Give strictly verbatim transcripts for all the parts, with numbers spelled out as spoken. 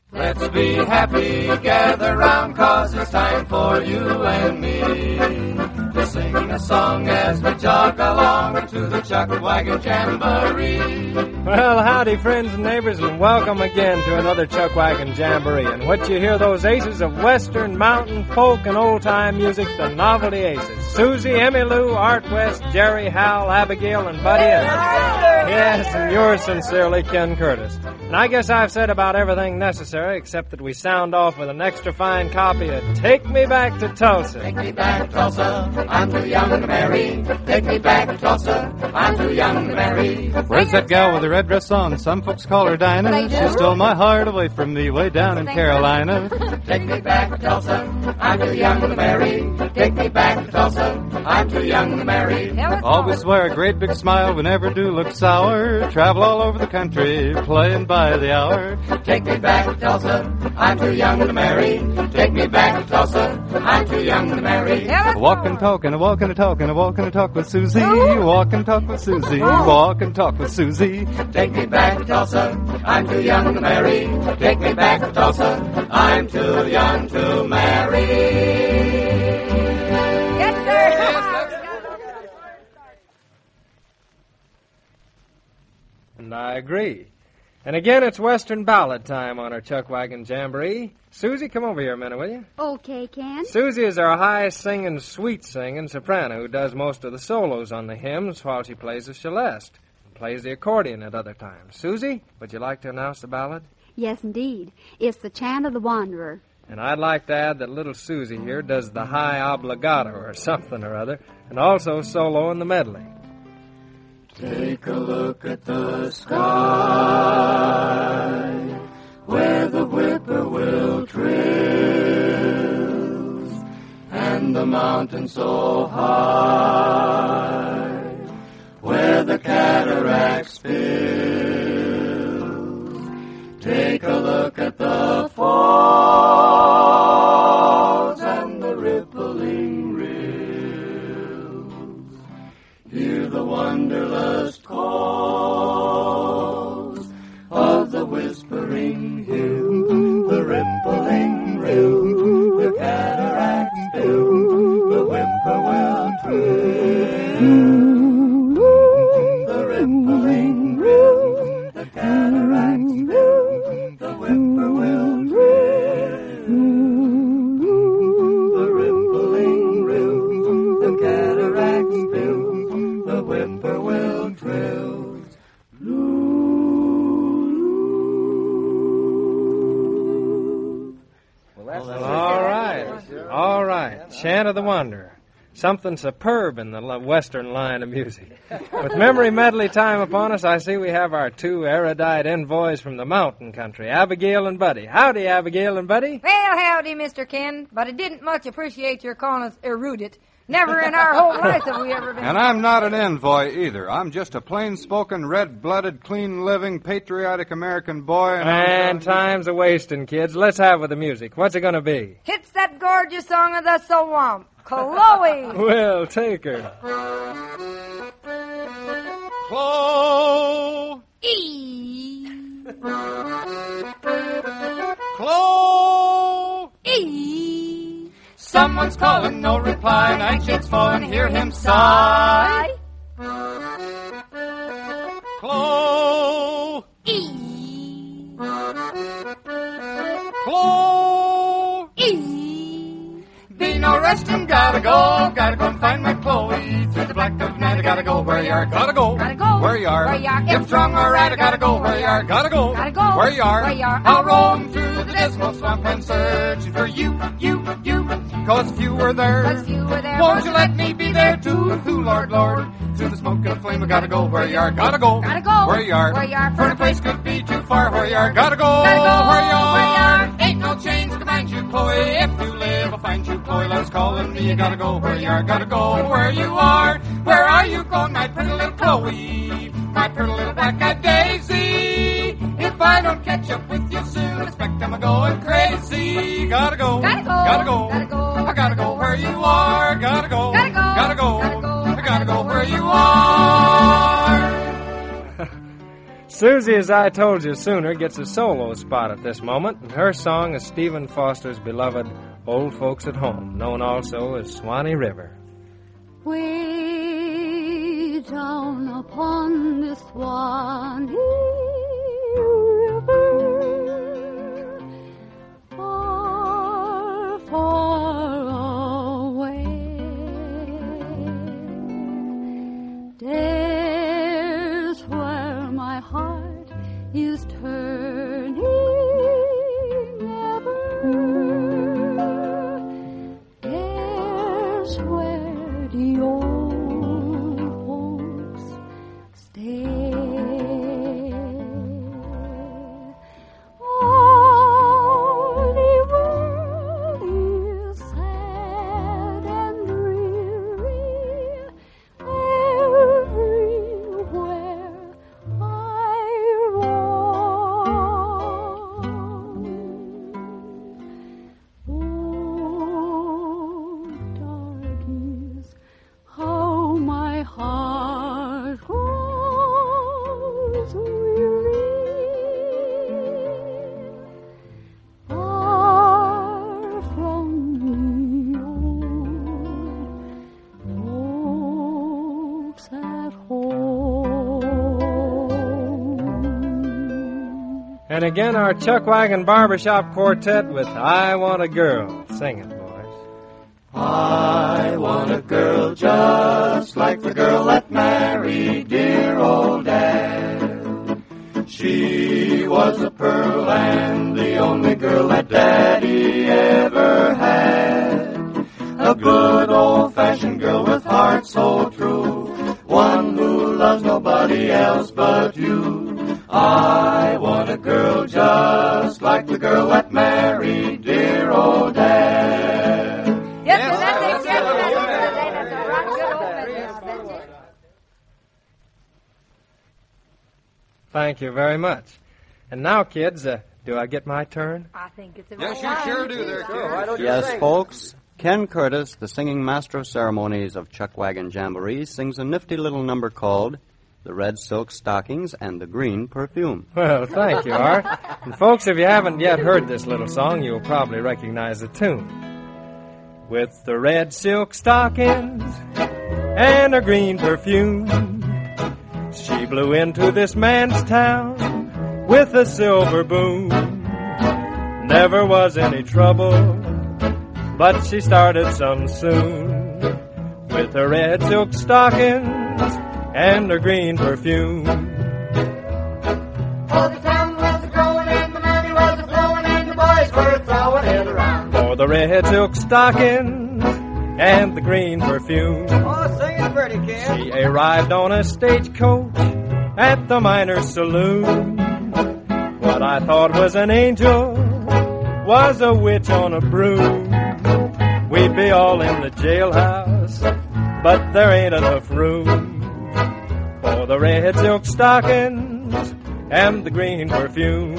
Let's be happy, gather round, 'cause it's time for you and me to sing a song as we jog along to the Chuck Wagon Jamboree. Well, howdy, friends and neighbors, and welcome again to another Chuck Wagon Jamboree. And what you hear, those aces of Western, mountain, folk, and old-time music, the Novelty Aces. Susie, Emmy Lou, Art West, Jerry, Hal, Abigail, and Buddy. And, yes, and yours sincerely, Ken Curtis. And I guess I've said about everything necessary, except that we sound off with an extra fine copy of Take Me Back to Tulsa. Take me back, Tulsa, I'm too young to marry. Take me back, Tulsa, I'm too young to marry. Where's that gal with the red dress on? Some folks call her Dinah. She stole my heart away from me way down in Carolina. Take me back, Tulsa, I'm too young to marry. Take me back, Tulsa, I'm too young to marry. Always wear a great big smile, we never do look sour. Travel all over the country, playing by the hour. Take me back to Tulsa, I'm too young to marry. Take me back to Tulsa, I'm too young to marry. Walk and talk and a walk and a talk and a walk and a talk with Susie. Walk and talk with Susie. Walk and talk with Susie. Take me back to Tulsa, I'm too young to marry. Take me back to Tulsa, I'm too young to marry. Yes, sir. And I agree. And again, it's Western Ballad time on our Chuck Wagon Jamboree. Susie, come over here a minute, will you? Okay, Ken. Susie is our high-singing, sweet-singing soprano who does most of the solos on the hymns while she plays the celeste and plays the accordion at other times. Susie, would you like to announce the ballad? Yes, indeed. It's the Chant of the Wanderer. And I'd like to add that little Susie here does the high obligato or something or other, and also solo in the medley. Take a look at the sky, where the whippoorwill trills, and the mountain so high, where the cataract spills. Take a look at the falls and the rippling rills. Hear the wanderlust calls of the whispering hill, the rippling rill, the cataract still, the whippoorwill trill, the rippling rill, the cataract still, the whippoorwill trill, the rippling rill, the cataract still, the whippoorwill trills. All right. All right. Chant of the Wanderer. Something superb in the Western line of music. With memory medley time upon us, I see we have our two erudite envoys from the mountain country, Abigail and Buddy. Howdy, Abigail and Buddy. Well, howdy, Mister Ken, but I didn't much appreciate your calling us erudite. Never in our whole lives have we ever been. And I'm not an envoy either. I'm just a plain-spoken, red-blooded, clean-living, patriotic American boy. And, And time's a-wasting, kids. Let's have with the music. What's it going to be? Hits that gorgeous song of the swamp, Chloe. Well, take her. Chloe! E. Chloe! E. Someone's calling, no reply, nightshades falling, hear him sigh. Chloe! E. Chloe! E. Be no resting, gotta go, gotta go and find my Chloe. Through the black of night, I gotta go where you are, gotta go, Gotta go. where you are. Where you are. If strong or right, I gotta go where you are, gotta go, Gotta go. where you are. Where you are. I'll roam through the dismal swamp and searching for you, you, you. Cause if you were there, Cause you were there. won't you let me be there too, who, Lord, Lord? Through the smoke and flame, I gotta go where you are, gotta go, Gotta go. where you are. Where you are. For the place could be too far, where you are, gotta go, Gotta go. where you are. Where you are. Ain't no chains to bind you, Chloe. If you live, I'll find you, Chloe. Love's calling me. You gotta go where you are. Gotta go where you are. Where are you going, my pretty little Chloe? My pretty little black-eyed daisy. If I don't catch up with you soon, expect I'm a-going crazy. Gotta go. Gotta go. Gotta go. Gotta go. I gotta go where you are. Gotta go. Gotta go. Gotta go. Gotta go. I gotta go where you are. Susie, as I told you sooner, gets a solo spot at this moment, and her song is Stephen Foster's beloved Old Folks at Home, known also as Swanee River. Way down upon the Swanee River, far, far away, there's where my heart is turning ever. There's where the old folks stay. All the world is sad and dreary everywhere I roam. Oh, darkies, how my heart grows weary, far from the old folks at home. And again, our Chuckwagon Barbershop Quartet with I Want a Girl. Sing it, boys. I want a girl just like the girl that married dear old Dad. She was a pearl and the only girl that Daddy ever had. A good old-fashioned girl with heart so true, one who loves nobody else but you. I want a girl just like the girl that married dear old Dad. Yes, sir, that's it. Yes, sir, that's it. That's a right good old business. That's it. Thank you very much. And now, kids, uh, do I get my turn? I think it's a Yes, you sure do there, kid. Yes, folks. Ken Curtis, the singing master of ceremonies of Chuckwagon Jamboree, sings a nifty little number called The Red Silk Stockings and the Green Perfume. Well, thank you, Art. And folks, if you haven't yet heard this little song, you'll probably recognize the tune. With the red silk stockings and her green perfume, she blew into this man's town with a silver boom. Never was any trouble, but she started some soon. With her red silk stockings and her green perfume. Oh, the town was a-growing and the money was a-flowing and the boys were throwing it around. For the red silk stockings and the green perfume. Oh, sing it pretty, kid. She arrived on a stagecoach at the Miners' Saloon. What I thought was an angel was a witch on a broom. We'd be all in the jailhouse, but there ain't enough room for the red silk stockings and the green perfume.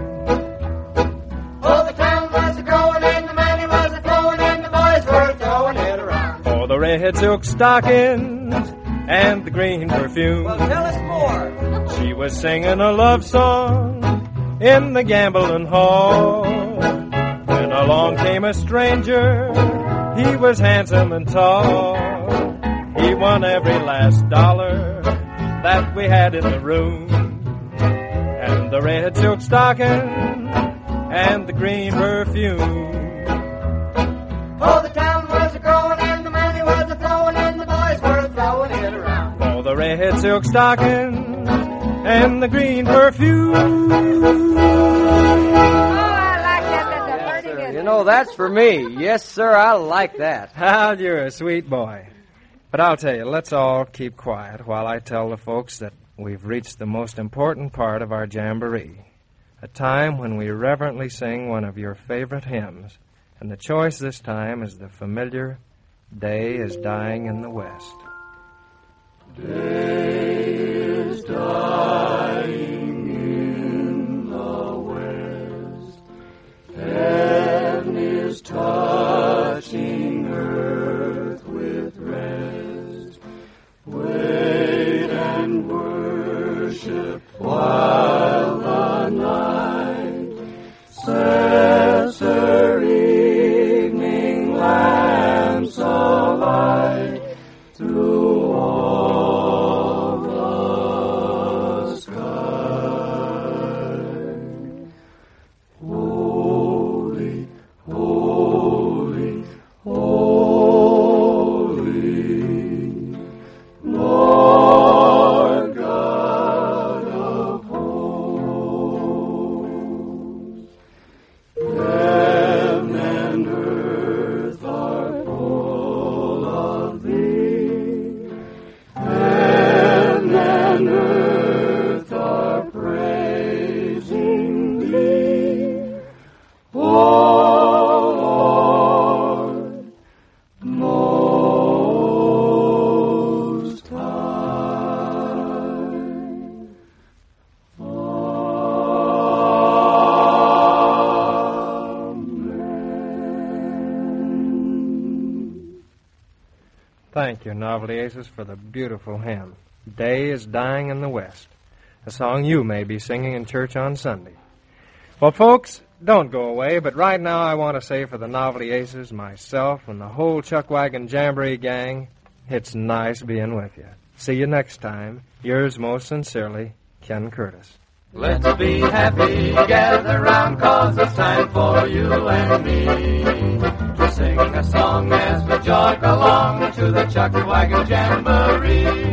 Oh, the town was a-growing and the money was a-flowing and the boys were throwing it around. For the red silk stockings and the green perfume. Well, tell us more. She was singing a love song in the gambling hall when along came a stranger. He was handsome and tall. He won every last dollar that we had in the room. And the red silk stocking and the green perfume. Oh, the town was a-growing and the money was a-flowing and the boys were throwing it around. For the red silk stocking and the green perfume. You know, that's for me. Yes, sir, I like that. Hal, you're a sweet boy. But I'll tell you, let's all keep quiet while I tell the folks that we've reached the most important part of our jamboree, a time when we reverently sing one of your favorite hymns. And the choice this time is the familiar Day is Dying in the West. Day is dying in the west. Heaven is touching earth with rest. Wait and worship while thank your Novelty Aces for the beautiful hymn, Day is Dying in the West, a song you may be singing in church on Sunday. Well, folks, don't go away, but right now I want to say for the Novelty Aces, myself, and the whole Chuckwagon Jamboree gang, it's nice being with you. See you next time. Yours most sincerely, Ken Curtis. Let's be happy, gather round, 'cause it's time for you and me to sing a song as we jog along to the Chuckwagon Jamboree.